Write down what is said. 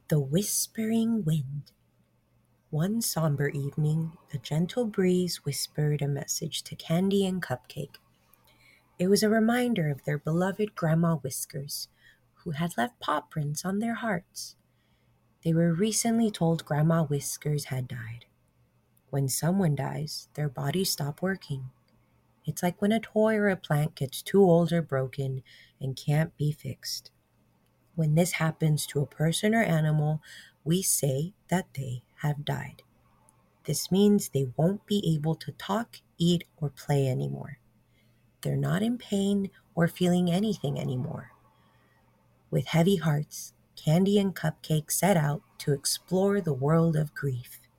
The Whispering Wind. One somber evening, a gentle breeze whispered a message to Candy and Cupcake. It was a reminder of their beloved Grandma Whiskers, who had left paw prints on their hearts. They were recently told Grandma Whiskers had died. When someone dies, their bodies stop working. It's like when a toy or a plant gets too old or broken and can't be fixed. When this happens to a person or animal, we say that they have died. This means they won't be able to talk, eat, or play anymore. They're not in pain or feeling anything anymore. With heavy hearts, Candy and Cupcake set out to explore the world of grief.